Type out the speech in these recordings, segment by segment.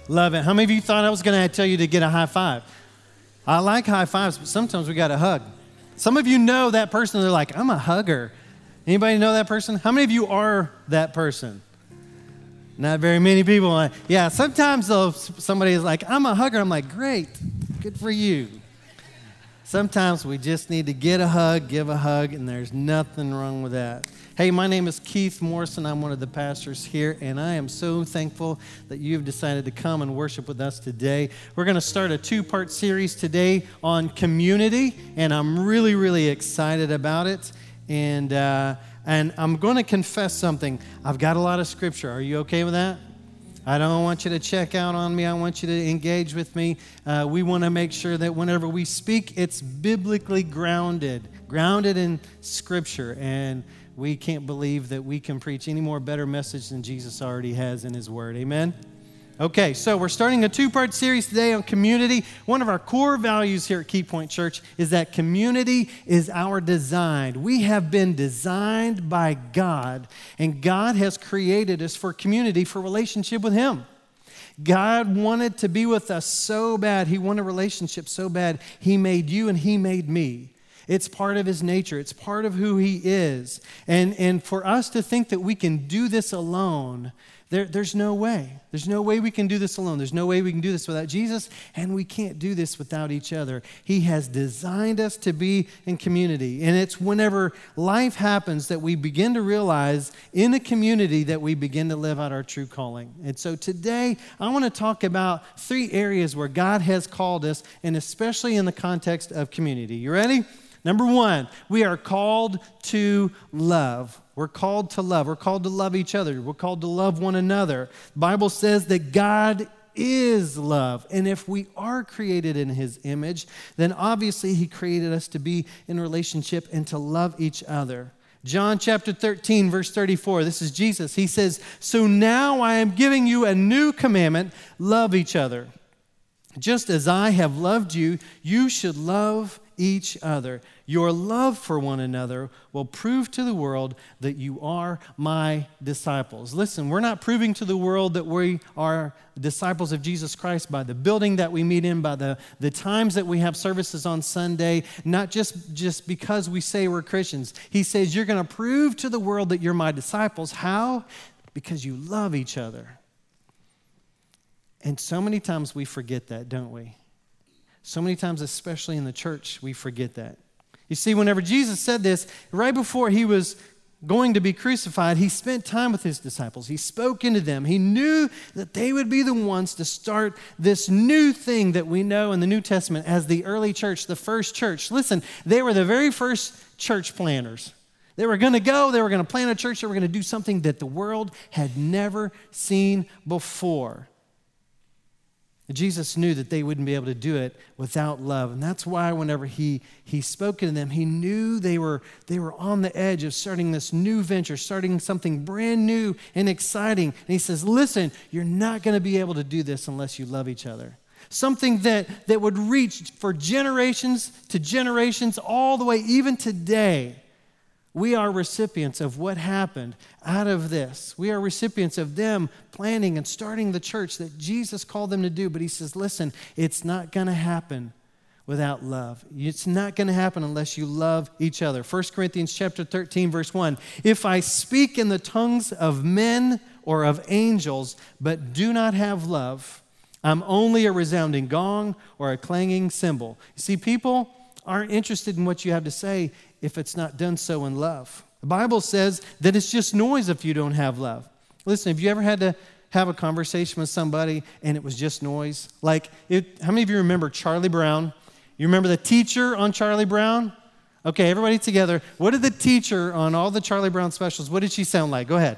Love it. How many of you thought I was going to tell you to get a high five? I like high fives, but sometimes we got to hug. Some of you know that person. They're like, I'm a hugger. Anybody know that person? How many of you are that person? Not very many people. Yeah, sometimes though, somebody is like, I'm a hugger. I'm like, great, good for you. Sometimes we just need to get a hug, give a hug, and there's nothing wrong with that. Hey, my name is Keith Morrison. I'm one of the pastors here, and I am so thankful that you've decided to come and worship with us today. We're going to start a two-part series today on community, and I'm really, really excited about it. And I'm going to confess something. I've got a lot of scripture. Are you okay with that? I don't want you to check out on me. I want you to engage with me. We want to make sure that whenever we speak, it's biblically grounded in scripture. And we can't believe that we can preach any more better message than Jesus already has in his word. Amen? Okay, so we're starting a two-part series today on community. One of our core values here at Key Point Church is that community is our design. We have been designed by God, and God has created us for community, for relationship with him. God wanted to be with us so bad. He wanted a relationship so bad. He made you and he made me. It's part of his nature. It's part of who he is. And for us to think that we can do this alone, there's no way. There's no way we can do this alone. There's no way we can do this without Jesus, and we can't do this without each other. He has designed us to be in community, and it's whenever life happens that we begin to realize in a community that we begin to live out our true calling. And so today, I want to talk about 3 areas where God has called us, and especially in the context of community. You ready? Number 1, we are called to love. We're called to love. We're called to love each other. We're called to love one another. The Bible says that God is love. And if we are created in his image, then obviously he created us to be in relationship and to love each other. John chapter 13, verse 34, this is Jesus. He says, "So now I am giving you a new commandment, love each other. Just as I have loved you, you should love each other. Your love for one another will prove to the world that you are my disciples." Listen, we're not proving to the world that we are disciples of Jesus Christ by the building that we meet in, by the times that we have services on Sunday, not just because we say we're Christians. He says, you're going to prove to the world that you're my disciples. How? Because you love each other. And so many times we forget that, don't we? So many times, especially in the church, we forget that. You see, whenever Jesus said this, right before he was going to be crucified, he spent time with his disciples. He spoke into them. He knew that they would be the ones to start this new thing that we know in the New Testament as the early church, the first church. Listen, they were the very first church planners. They were going to go, they were going to plant a church, they were going to do something that the world had never seen before. Jesus knew that they wouldn't be able to do it without love. And that's why whenever he spoke to them, he knew they were on the edge of starting this new venture, starting something brand new and exciting. And he says, listen, you're not going to be able to do this unless you love each other. Something that would reach for generations to generations all the way, even today. We are recipients of what happened out of this. We are recipients of them planning and starting the church that Jesus called them to do. But he says, listen, it's not going to happen without love. It's not going to happen unless you love each other. 1 Corinthians chapter 13, verse 1. If I speak in the tongues of men or of angels, but do not have love, I'm only a resounding gong or a clanging cymbal. You see, people aren't interested in what you have to say if it's not done so in love. The Bible says that it's just noise if you don't have love. Listen, have you ever had to have a conversation with somebody and it was just noise? How many of you remember Charlie Brown? You remember the teacher on Charlie Brown? Okay, everybody together. What did the teacher on all the Charlie Brown specials, what did she sound like? Go ahead.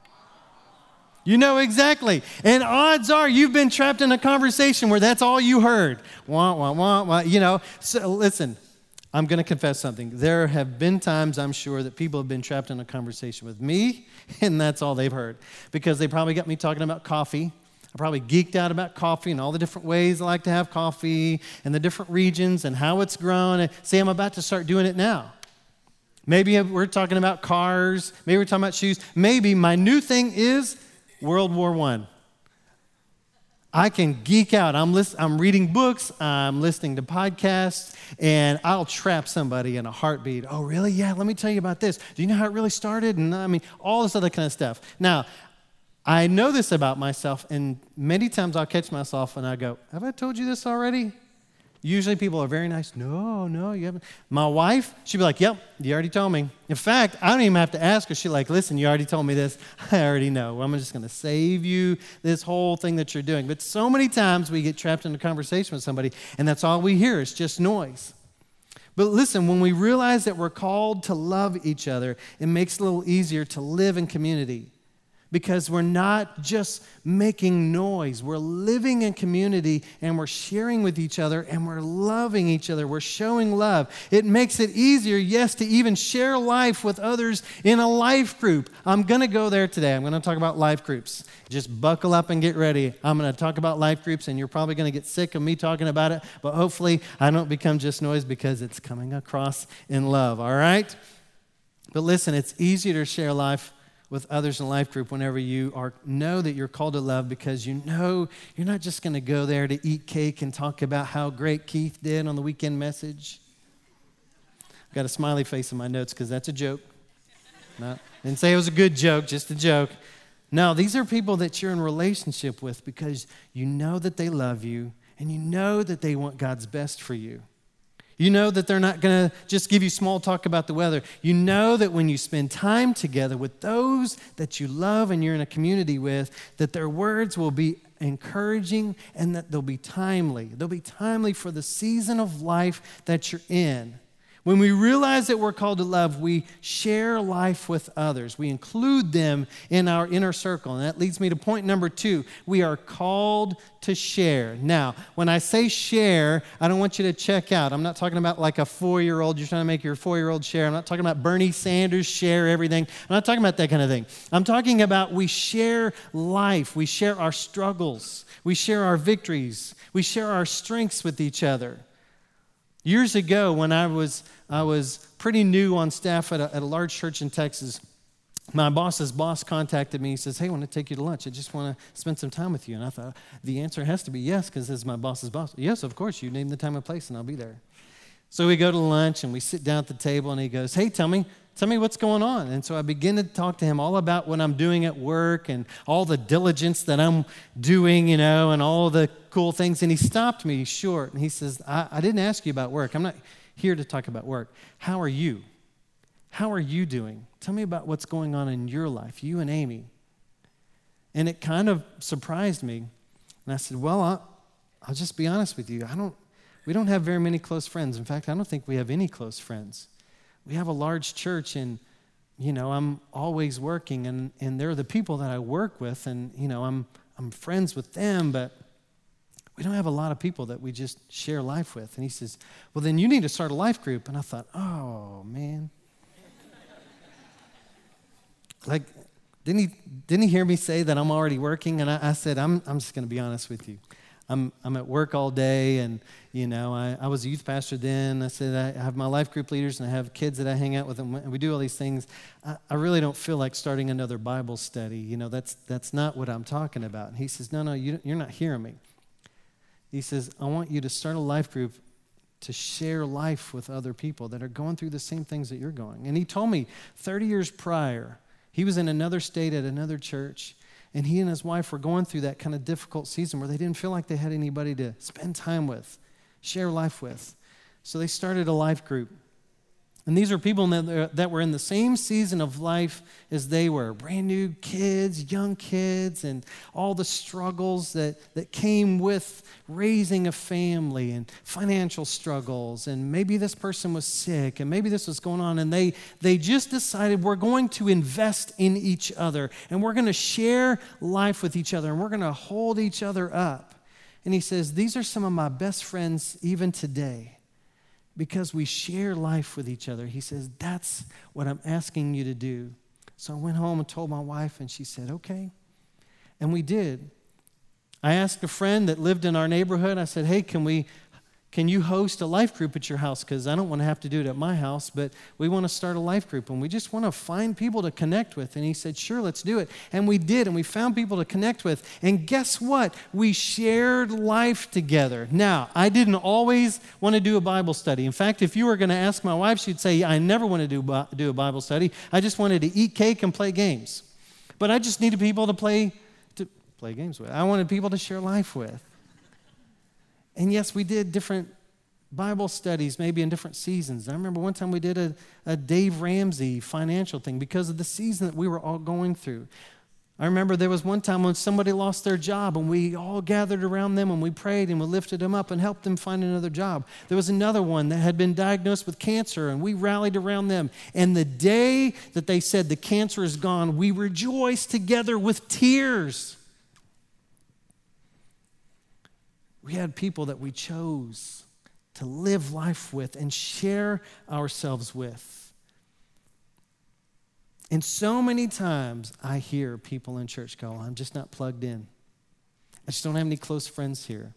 You know exactly. And odds are you've been trapped in a conversation where that's all you heard. Wah, wah, wah, wah. You know, so listen, I'm going to confess something. There have been times, I'm sure, that people have been trapped in a conversation with me, and that's all they've heard. Because they probably got me talking about coffee. I probably geeked out about coffee and all the different ways I like to have coffee and the different regions and how it's grown. And see, I'm about to start doing it now. Maybe we're talking about cars. Maybe we're talking about shoes. Maybe my new thing is World War I. I can geek out. I'm reading books, I'm listening to podcasts, and I'll trap somebody in a heartbeat. Oh, really? Yeah, let me tell you about this. Do you know how it really started? And I mean, all this other kind of stuff. Now, I know this about myself, and many times I'll catch myself and I go, have I told you this already? Usually people are very nice. No, you haven't. My wife, she'd be like, yep, you already told me. In fact, I don't even have to ask her. She's like, listen, you already told me this. I already know. Well, I'm just going to save you this whole thing that you're doing. But so many times we get trapped in a conversation with somebody, and that's all we hear. It's just noise. But listen, when we realize that we're called to love each other, it makes it a little easier to live in community. Because we're not just making noise. We're living in community, and we're sharing with each other, and we're loving each other. We're showing love. It makes it easier, yes, to even share life with others in a life group. I'm going to go there today. I'm going to talk about life groups. Just buckle up and get ready. I'm going to talk about life groups, and you're probably going to get sick of me talking about it, but hopefully I don't become just noise because it's coming across in love, all right? But listen, it's easier to share life with others in a life group whenever you know that you're called to love, because you know you're not just going to go there to eat cake and talk about how great Keith did on the weekend message. I've got a smiley face in my notes because that's a joke. Didn't say it was a good joke, just a joke. No, these are people that you're in relationship with because you know that they love you and you know that they want God's best for you. You know that they're not going to just give you small talk about the weather. You know that when you spend time together with those that you love and you're in a community with, that their words will be encouraging and that they'll be timely. They'll be timely for the season of life that you're in. When we realize that we're called to love, we share life with others. We include them in our inner circle. And that leads me to point number 2. We are called to share. Now, when I say share, I don't want you to check out. I'm not talking about like a 4-year-old. You're trying to make your 4-year-old share. I'm not talking about Bernie Sanders share everything. I'm not talking about that kind of thing. I'm talking about we share life. We share our struggles. We share our victories. We share our strengths with each other. Years ago, when I was pretty new on staff at a large church in Texas, my boss's boss contacted me. He says, hey, I want to take you to lunch. I just want to spend some time with you. And I thought, the answer has to be yes, because this is my boss's boss. Yes, of course. You name the time and place, and I'll be there. So we go to lunch, and we sit down at the table, and he goes, hey, tell me what's going on. And so I begin to talk to him all about what I'm doing at work and all the diligence that I'm doing, and all the cool things. And he stopped me short, and he says, I didn't ask you about work. I'm not here to talk about work. How are you? How are you doing? Tell me about what's going on in your life, you and Amy. And it kind of surprised me. And I said, well, I'll just be honest with you. We don't have very many close friends. In fact, I don't think we have any close friends. We have a large church, and, I'm always working, and they're the people that I work with, and, I'm friends with them, but we don't have a lot of people that we just share life with. And he says, well, then you need to start a life group. And I thought, oh, man. Like, didn't he hear me say that I'm already working? And I said, I'm just going to be honest with you. I'm at work all day, and, I was a youth pastor then. I said, I have my life group leaders, and I have kids that I hang out with, and we do all these things. I really don't feel like starting another Bible study. That's not what I'm talking about. And he says, no, you're not hearing me. He says, I want you to start a life group to share life with other people that are going through the same things that you're going. And he told me 30 years prior, he was in another state at another church, and he and his wife were going through that kind of difficult season where they didn't feel like they had anybody to spend time with, share life with. So they started a life group. And these are people that were in the same season of life as they were. Brand new kids, young kids, and all the struggles that came with raising a family and financial struggles. And maybe this person was sick, and maybe this was going on. And they just decided we're going to invest in each other, and we're going to share life with each other, and we're going to hold each other up. And he says, these are some of my best friends even today, because we share life with each other. He says, that's what I'm asking you to do. So I went home and told my wife, and she said, okay. And we did. I asked a friend that lived in our neighborhood, I said, hey, can we can you host a life group at your house? Because I don't want to have to do it at my house, but we want to start a life group, and we just want to find people to connect with. And he said, sure, let's do it. And we did, and we found people to connect with. And guess what? We shared life together. Now, I didn't always want to do a Bible study. In fact, if you were going to ask my wife, she'd say, I never want to do a Bible study. I just wanted to eat cake and play games. But I just needed people to play games with. I wanted people to share life with. And yes, we did different Bible studies, maybe in different seasons. I remember one time we did a Dave Ramsey financial thing because of the season that we were all going through. I remember there was one time when somebody lost their job, and we all gathered around them and we prayed and we lifted them up and helped them find another job. There was another one that had been diagnosed with cancer, and we rallied around them. And the day that they said the cancer is gone, we rejoiced together with tears. We had people that we chose to live life with and share ourselves with. And so many times I hear people in church go, I'm just not plugged in. I just don't have any close friends here.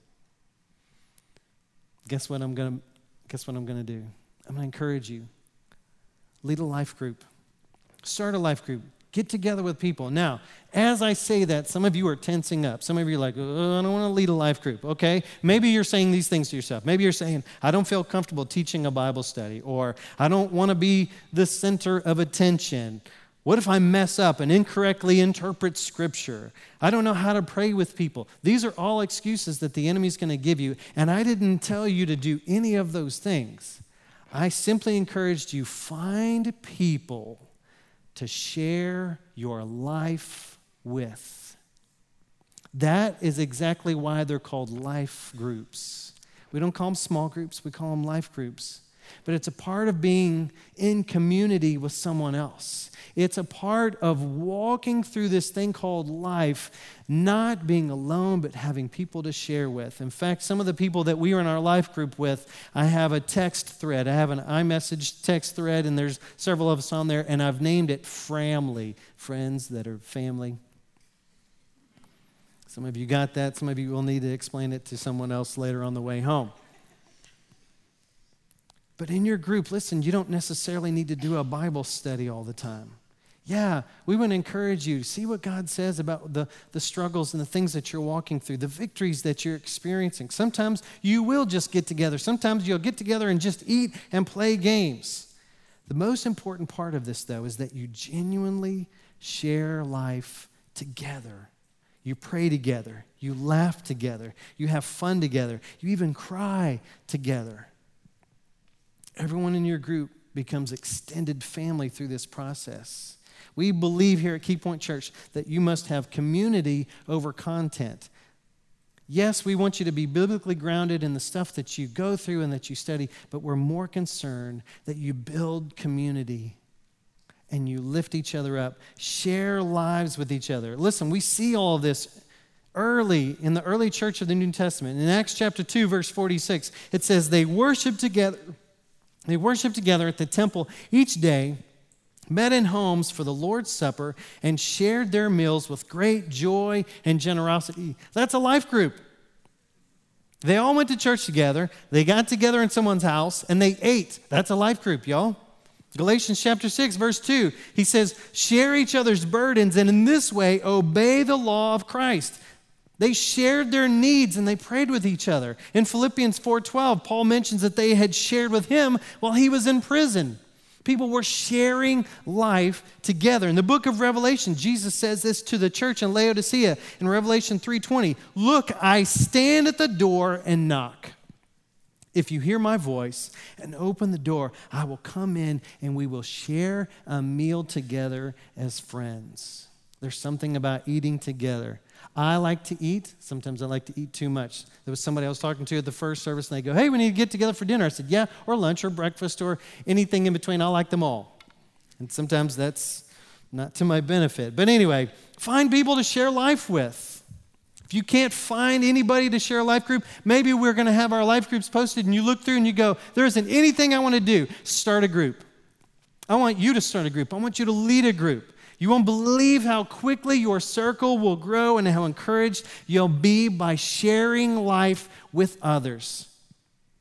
Guess what I'm going to do? I'm going to encourage you. Lead a life group. Start a life group. Get together with people. Now, as I say that, some of you are tensing up. Some of you are like, oh, I don't want to lead a life group, okay? Maybe you're saying these things to yourself. Maybe you're saying, I don't feel comfortable teaching a Bible study, or I don't want to be the center of attention. What if I mess up and incorrectly interpret Scripture? I don't know how to pray with people. These are all excuses that the enemy's going to give you, and I didn't tell you to do any of those things. I simply encouraged you, find people to share your life with. That is exactly why they're called life groups. We don't call them small groups, we call them life groups. But it's a part of being in community with someone else. It's a part of walking through this thing called life, not being alone, but having people to share with. In fact, some of the people that we are in our life group with, I have a text thread. I have an iMessage text thread, and there's several of us on there, and I've named it Framly, friends that are family. Some of you got that. Some of you will need to explain it to someone else later on the way home. But in your group, listen, you don't necessarily need to do a Bible study all the time. Yeah, we want to encourage you to see what God says about the struggles and the things that you're walking through, the victories that you're experiencing. Sometimes you will just get together. Sometimes you'll get together and just eat and play games. The most important part of this, though, is that you genuinely share life together. You pray together. You laugh together. You have fun together. You even cry together. Everyone in your group becomes extended family through this process. We believe here at Key Point Church that you must have community over content. Yes, we want you to be biblically grounded in the stuff that you go through and that you study, but we're more concerned that you build community and you lift each other up, share lives with each other. Listen, we see all of this early in the early church of the New Testament. In Acts chapter 2, verse 46, it says, they worshiped together at the temple each day, met in homes for the Lord's Supper, and shared their meals with great joy and generosity. That's a life group. They all went to church together. They got together in someone's house, and they ate. That's a life group, y'all. Galatians chapter 6, verse 2, he says, share each other's burdens, and in this way obey the law of Christ. They shared their needs and they prayed with each other. In Philippians 4:12, Paul mentions that they had shared with him while he was in prison. People were sharing life together. In the book of Revelation, Jesus says this to the church in Laodicea in Revelation 3:20. Look, I stand at the door and knock. If you hear my voice and open the door, I will come in and we will share a meal together as friends. There's something about eating together. I like to eat. Sometimes I like to eat too much. There was somebody I was talking to at the first service, and they go, hey, we need to get together for dinner. I said, yeah, or lunch or breakfast or anything in between. I like them all. And sometimes that's not to my benefit. But anyway, find people to share life with. If you can't find anybody to share a life group, maybe we're going to have our life groups posted, and you look through and you go, there isn't anything I want to do. Start a group. I want you to start a group. I want you to lead a group. You won't believe how quickly your circle will grow and how encouraged you'll be by sharing life with others.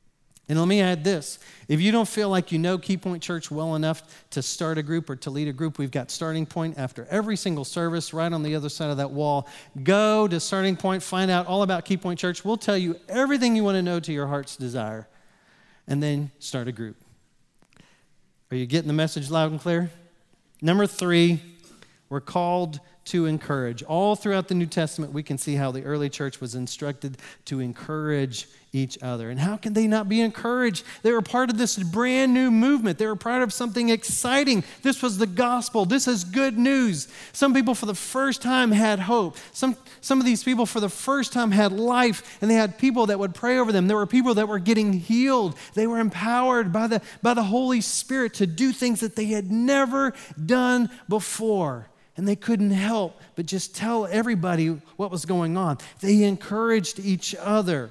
And let me add this. If you don't feel like you know Key Point Church well enough to start a group or to lead a group, we've got Starting Point after every single service right on the other side of that wall. Go to Starting Point, find out all about Key Point Church. We'll tell you everything you want to know to your heart's desire, and then start a group. Are you getting the message loud and clear? Number 3, we're called to encourage. All throughout the New Testament, we can see how the early church was instructed to encourage each other. And how can they not be encouraged? They were part of this brand new movement. They were part of something exciting. This was the gospel. This is good news. Some people for the first time had hope. Some of these people for the first time had life, and they had people that would pray over them. There were people that were getting healed. They were empowered by the Holy Spirit to do things that they had never done before. And they couldn't help but just tell everybody what was going on. They encouraged each other.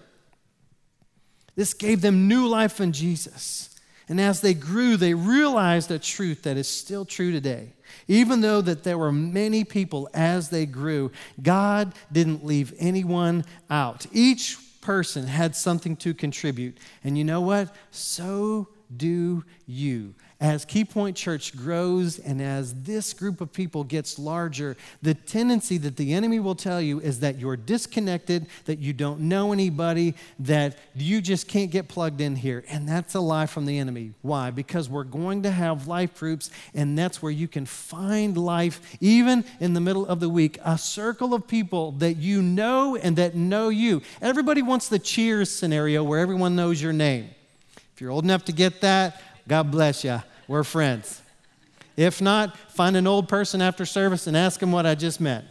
This gave them new life in Jesus. And as they grew, they realized a truth that is still true today. Even though that there were many people as they grew, God didn't leave anyone out. Each person had something to contribute. And you know what? So do you. As Key Point Church grows and as this group of people gets larger, the tendency that the enemy will tell you is that you're disconnected, that you don't know anybody, that you just can't get plugged in here. And that's a lie from the enemy. Why? Because we're going to have life groups, and that's where you can find life, even in the middle of the week, a circle of people that you know and that know you. Everybody wants the Cheers scenario where everyone knows your name. If you're old enough to get that, God bless you. We're friends. If not, find an old person after service and ask them what I just meant.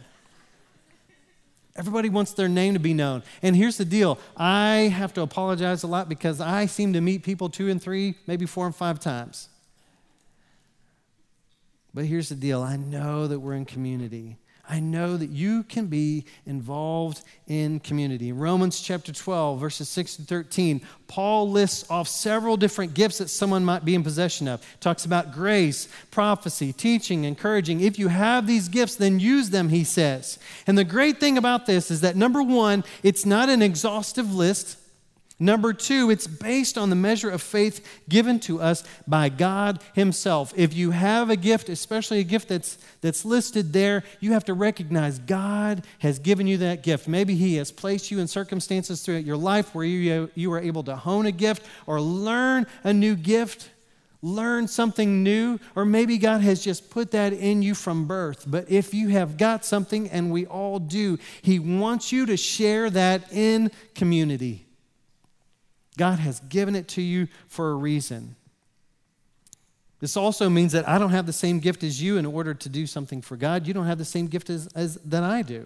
Everybody wants their name to be known. And here's the deal. I have to apologize a lot because I seem to meet people 2 and 3, maybe 4 and 5 times. But here's the deal. I know that we're in community. I know that you can be involved in community. In Romans chapter 12, verses 6 to 13, Paul lists off several different gifts that someone might be in possession of. Talks about grace, prophecy, teaching, encouraging. If you have these gifts, then use them, he says. And the great thing about this is that, number 1, it's not an exhaustive list. Number 2, it's based on the measure of faith given to us by God himself. If you have a gift, especially a gift that's listed there, you have to recognize God has given you that gift. Maybe he has placed you in circumstances throughout your life where you were able to hone a gift or learn a new gift, learn something new, or maybe God has just put that in you from birth. But if you have got something, and we all do, he wants you to share that in community. God has given it to you for a reason. This also means that I don't have the same gift as you in order to do something for God. You don't have the same gift as that I do.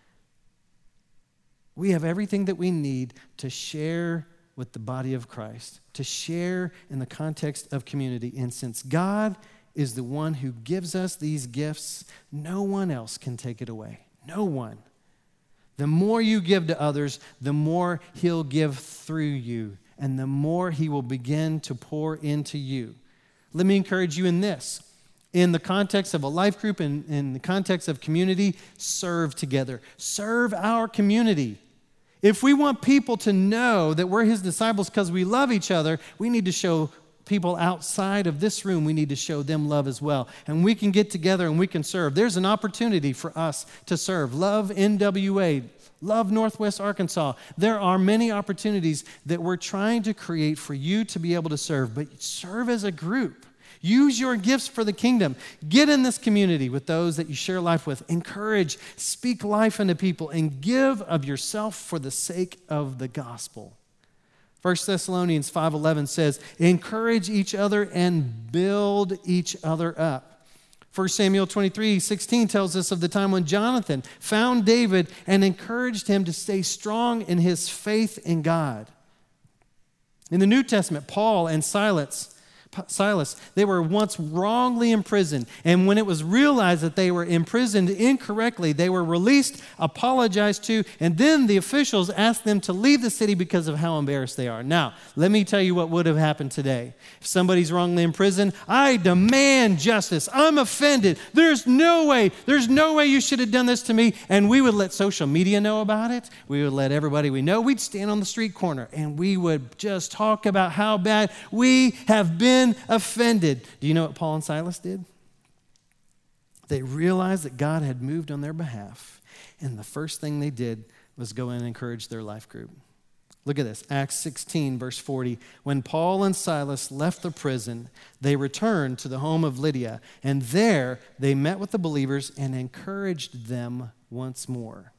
We have everything that we need to share with the body of Christ, to share in the context of community. And since God is the one who gives us these gifts, no one else can take it away. No one. The more you give to others, the more he'll give through you, and the more he will begin to pour into you. Let me encourage you in this. In the context of a life group, in the context of community, serve together. Serve our community. If we want people to know that we're his disciples because we love each other, we need to show people outside of this room, we need to show them love as well. And we can get together and we can serve. There's an opportunity for us to serve. Love NWA. Love Northwest Arkansas. There are many opportunities that we're trying to create for you to be able to serve, but serve as a group. Use your gifts for the kingdom. Get in this community with those that you share life with. Encourage, speak life into people, and give of yourself for the sake of the gospel. 1 Thessalonians 5:11 says, encourage each other and build each other up. 1 Samuel 23:16 tells us of the time when Jonathan found David and encouraged him to stay strong in his faith in God. In the New Testament, Paul and Silas Silas, they were once wrongly imprisoned. And when it was realized that they were imprisoned incorrectly, they were released, apologized to, and then the officials asked them to leave the city because of how embarrassed they are. Now, let me tell you what would have happened today. If somebody's wrongly imprisoned, I demand justice. I'm offended. There's no way you should have done this to me. And we would let social media know about it. We would let everybody we know. We'd stand on the street corner and we would just talk about how bad we have been offended. Do you know what Paul and Silas did? They realized that God had moved on their behalf, and the first thing they did was go in and encourage their life group. Look at this, Acts 16, verse 40. When Paul and Silas left the prison, they returned to the home of Lydia, and there they met with the believers and encouraged them once more.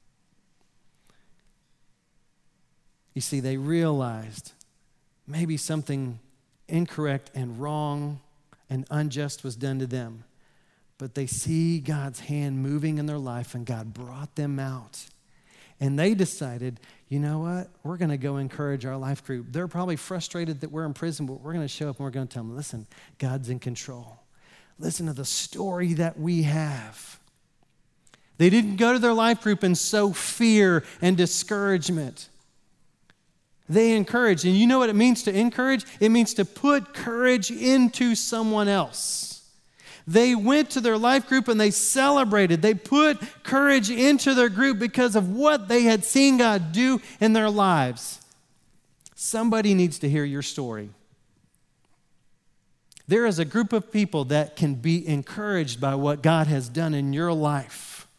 You see, they realized maybe something incorrect and wrong and unjust was done to them. But they see God's hand moving in their life, and God brought them out. And they decided, you know what? We're going to go encourage our life group. They're probably frustrated that we're in prison, but we're going to show up and we're going to tell them, listen, God's in control. Listen to the story that we have. They didn't go to their life group and sow fear and discouragement. They encouraged. And you know what it means to encourage? It means to put courage into someone else. They went to their life group and they celebrated. They put courage into their group because of what they had seen God do in their lives. Somebody needs to hear your story. There is a group of people that can be encouraged by what God has done in your life.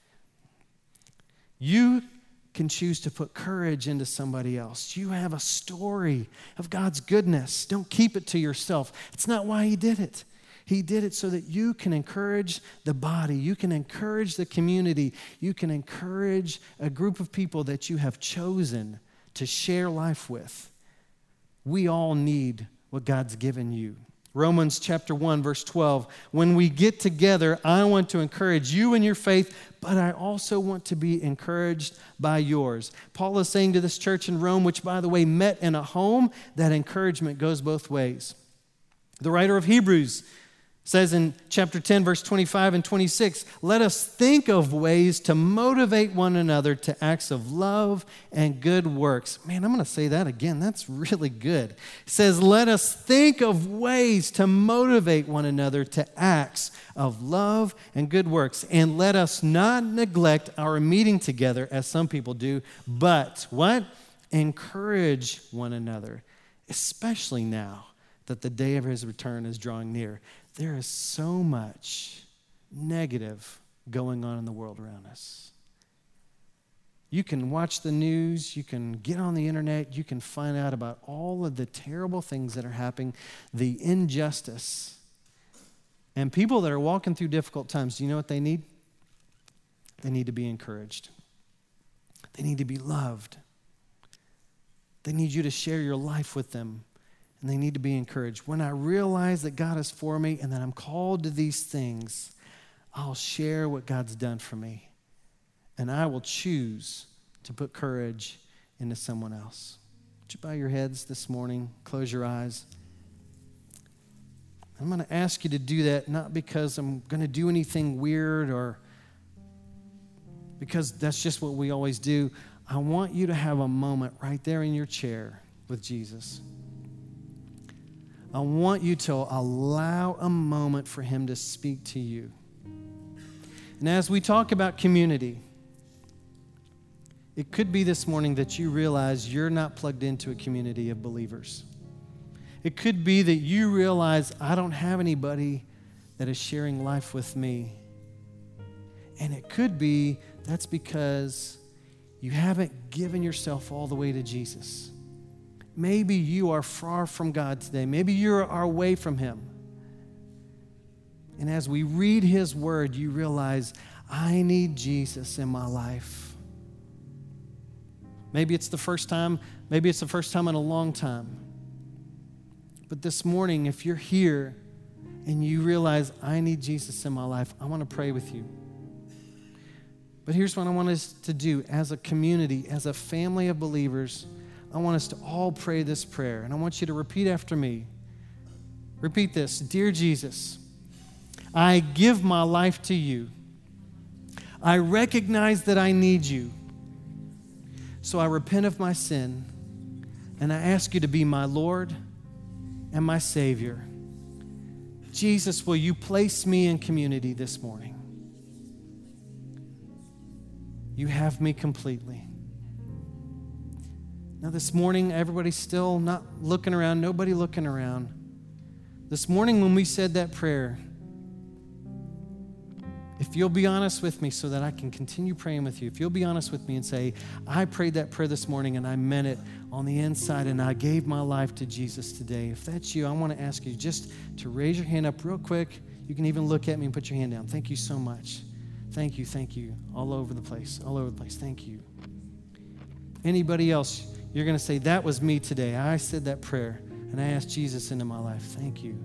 You can choose to put courage into somebody else. You have a story of God's goodness. Don't keep it to yourself. It's not why He did it. He did it so that you can encourage the body. You can encourage the community. You can encourage a group of people that you have chosen to share life with. We all need what God's given you. Romans chapter 1, verse 12. When we get together, I want to encourage you in your faith, but I also want to be encouraged by yours. Paul is saying to this church in Rome, which, by the way, met in a home, that encouragement goes both ways. The writer of Hebrews says in chapter 10, verse 25 and 26, let us think of ways to motivate one another to acts of love and good works. Man, I'm going to say that again. That's really good. It says, let us think of ways to motivate one another to acts of love and good works. And let us not neglect our meeting together as some people do, but what? Encourage one another, especially now that the day of His return is drawing near. There is so much negative going on in the world around us. You can watch the news, you can get on the internet, you can find out about all of the terrible things that are happening, the injustice. And people that are walking through difficult times, do you know what they need? They need to be encouraged. They need to be loved. They need you to share your life with them. And they need to be encouraged. When I realize that God is for me and that I'm called to these things, I'll share what God's done for me. And I will choose to put courage into someone else. Would you bow your heads this morning? Close your eyes. I'm going to ask you to do that, not because I'm going to do anything weird or because that's just what we always do. I want you to have a moment right there in your chair with Jesus. I want you to allow a moment for Him to speak to you. And as we talk about community, it could be this morning that you realize you're not plugged into a community of believers. It could be that you realize I don't have anybody that is sharing life with me. And it could be that's because you haven't given yourself all the way to Jesus. Maybe you are far from God today. Maybe you are away from Him. And as we read His word, you realize, I need Jesus in my life. Maybe it's the first time. Maybe it's the first time in a long time. But this morning, if you're here and you realize, I need Jesus in my life, I want to pray with you. But here's what I want us to do as a community, as a family of believers. I want us to all pray this prayer, and I want you to repeat after me. Repeat this. Dear Jesus, I give my life to you. I recognize that I need you. So I repent of my sin, and I ask you to be my Lord and my Savior. Jesus, will you place me in community this morning? You have me completely. Now this morning, everybody's still not looking around, nobody looking around. This morning when we said that prayer, if you'll be honest with me so that I can continue praying with you, if you'll be honest with me and say, I prayed that prayer this morning and I meant it on the inside and I gave my life to Jesus today. If that's you, I want to ask you just to raise your hand up real quick. You can even look at me and put your hand down. Thank you so much. Thank you. All over the place, Thank you. Anybody else, you're going to say, that was me today. I said that prayer and I asked Jesus into my life. Thank you.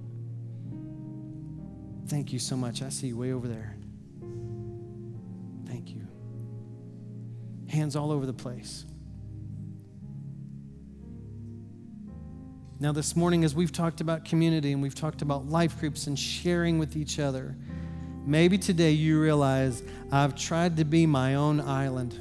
Thank you so much. I see you way over there. Thank you. Hands all over the place. Now this morning, as we've talked about community and we've talked about life groups and sharing with each other, maybe today you realize I've tried to be my own island.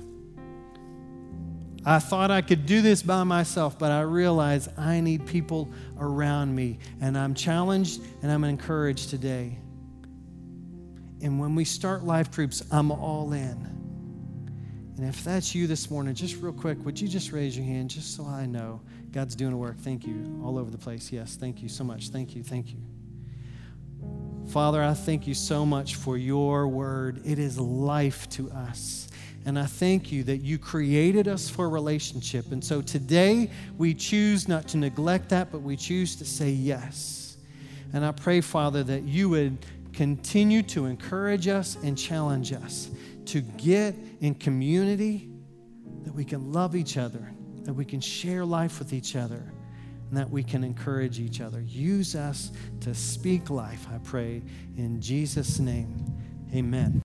I thought I could do this by myself, but I realize I need people around me, and I'm challenged and I'm encouraged today. And when we start life groups, I'm all in. And if that's you this morning, just real quick, would you just raise your hand just so I know God's doing a work? Thank you. All over the place. Yes, thank you so much. Thank you. Father, I thank you so much for your word. It is life to us. And I thank you that you created us for a relationship. And so today we choose not to neglect that, but we choose to say yes. And I pray, Father, that you would continue to encourage us and challenge us to get in community, that we can love each other, that we can share life with each other, and that we can encourage each other. Use us to speak life, I pray, in Jesus' name. Amen.